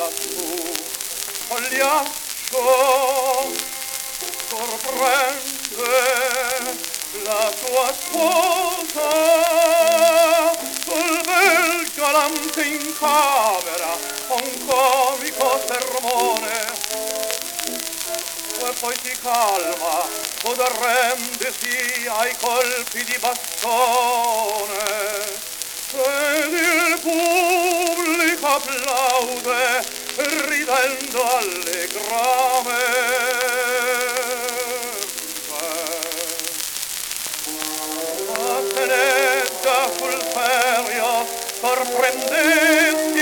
lassù. Pagliaccio sorprende la sua sposa sul bel galante in camera, un comico sermone, e poi si calma od arrendesi ai colpi di bastone, ed il pubblico applaude ridendo allegramente. Ma tenetta sul ferio sorprendente